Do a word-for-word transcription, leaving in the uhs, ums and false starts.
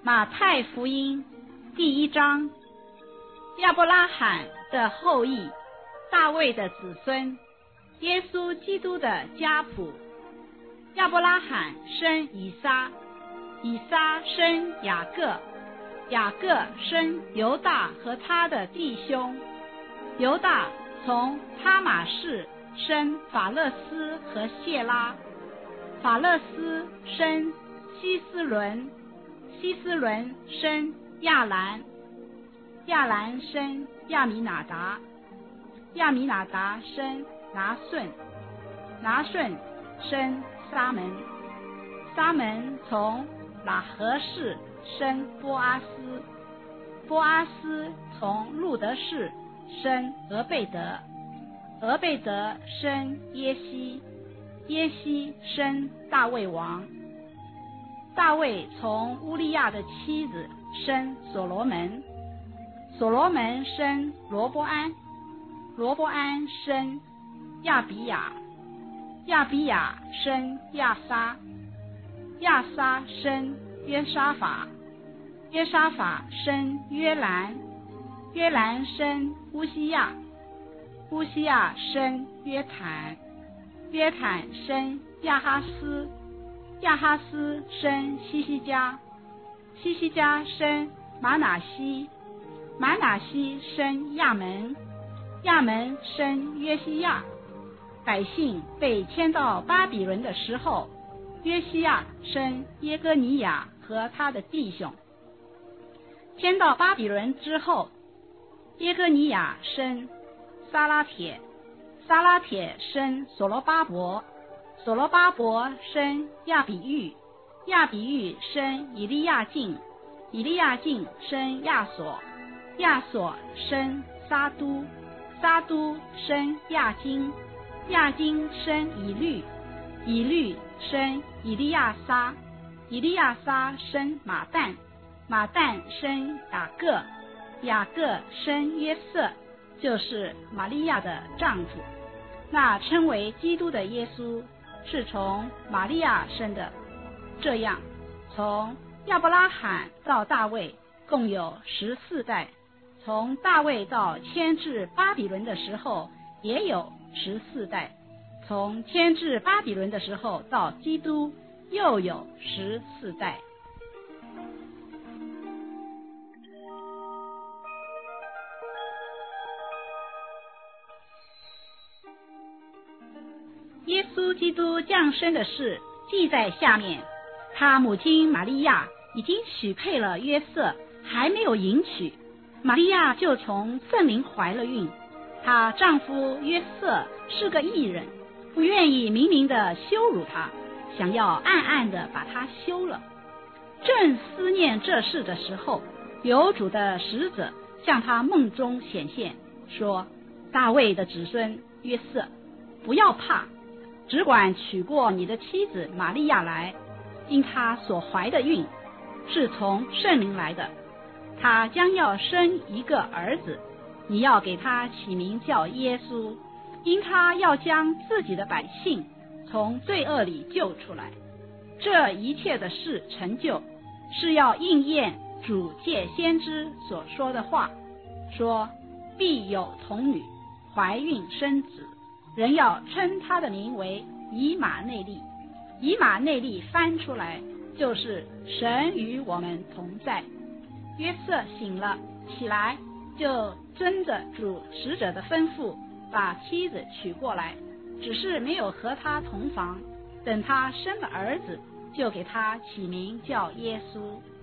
马太福音第一章，亚伯拉罕的后裔，大卫的子孙，耶稣基督的家谱。亚伯拉罕生以撒，以撒生雅各，雅各生犹大和他的弟兄。犹大从他玛氏生法勒斯和谢拉，法勒斯生希斯伦，希斯伦生亚兰，亚兰生亚米拿达，亚米拿达生拿顺，拿顺生沙门，沙门从喇合氏生波阿斯，波阿斯从路德氏生俄贝德，俄贝德生耶西，耶西生大卫王，大卫从乌利亚的妻子生所罗门，所罗门生罗波安，罗波安生亚比雅，亚比雅生亚撒，亚撒生约沙法，约沙法生约兰，约兰生乌西亚，乌西亚生约坦，约坦生亚哈斯，亚哈斯生西西家，西西家生马拿西，马拿西生亚门，亚门生约西亚。百姓被迁到巴比伦的时候，约西亚生耶哥尼亚和他的弟兄。迁到巴比伦之后，耶哥尼亚生撒拉铁，撒拉铁生所罗巴伯，所罗巴伯生亚比喻，亚比喻生以利亚敬，以利亚敬生亚索，亚索生撒都，撒都生亚金，亚金生以律，以律生以利亚撒，以利亚撒生马旦，马旦生雅各，雅各生约瑟，就是玛利亚的丈夫。那称为基督的耶稣是从玛利亚生的。这样，从亚伯拉罕到大卫共有十四代，从大卫到迁至巴比伦的时候也有十四代，从迁至巴比伦的时候到基督又有十四代。耶稣基督降生的事记在下面，他母亲玛利亚已经许配了约瑟，还没有迎娶，玛利亚就从圣灵怀了孕。她丈夫约瑟是个义人，不愿意明明的羞辱她，想要暗暗的把她休了。正思念这事的时候，有主的使者向他梦中显现，说：大卫的子孙约瑟，不要怕，只管娶过你的妻子玛利亚来，因她所怀的孕是从圣灵来的，她将要生一个儿子，你要给他起名叫耶稣，因他要将自己的百姓从罪恶里救出来。这一切的事成就，是要应验主借先知所说的话，说必有童女怀孕生子，人要称他的名为以马内利。以马内利翻出来就是神与我们同在。约瑟醒了起来，就遵着主使者的吩咐把妻子娶过来，只是没有和他同房。等他生了儿子，就给他起名叫耶稣。